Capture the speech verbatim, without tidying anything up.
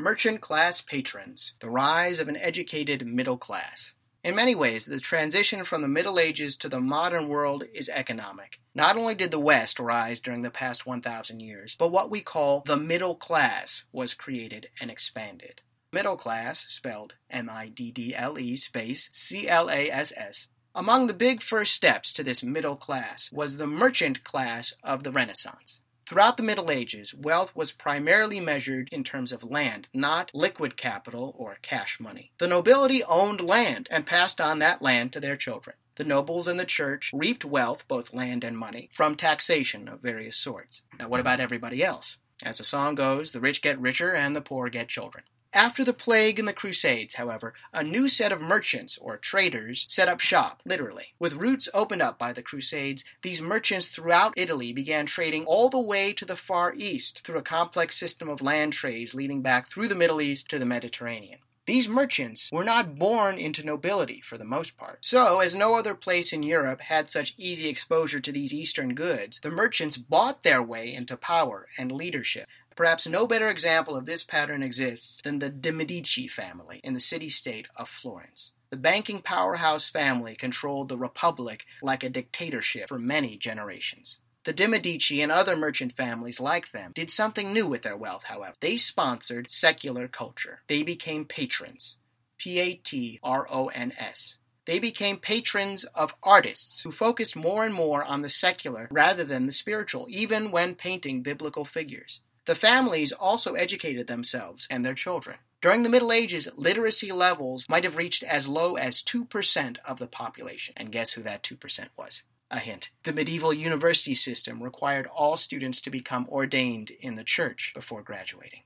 Merchant class patrons, the rise of an educated middle class. In many ways, the transition from the Middle Ages to the modern world is economic. Not only did the West rise during the past one thousand years, but what we call the middle class was created and expanded. Middle class, spelled M I D D L E space C L A S S. Among the big first steps to this middle class was the merchant class of the Renaissance. Throughout the Middle Ages, wealth was primarily measured in terms of land, not liquid capital or cash money. The nobility owned land and passed on that land to their children. The nobles and the church reaped wealth, both land and money, from taxation of various sorts. Now what about everybody else? As the song goes, the rich get richer and the poor get children. After the plague and the Crusades, however, a new set of merchants, or traders, set up shop, literally. With routes opened up by the Crusades, these merchants throughout Italy began trading all the way to the Far East through a complex system of land trades leading back through the Middle East to the Mediterranean. These merchants were not born into nobility for the most part. So, as no other place in Europe had such easy exposure to these Eastern goods, the merchants bought their way into power and leadership. Perhaps no better example of this pattern exists than the de' Medici family in the city-state of Florence. The banking powerhouse family controlled the Republic like a dictatorship for many generations. The de' Medici and other merchant families like them did something new with their wealth, however. They sponsored secular culture. They became patrons. P A T R O N S. They became patrons of artists who focused more and more on the secular rather than the spiritual, even when painting biblical figures. The families also educated themselves and their children. During the Middle Ages, literacy levels might have reached as low as two percent of the population. And guess who that two percent was? A hint. The medieval university system required all students to become ordained in the church before graduating.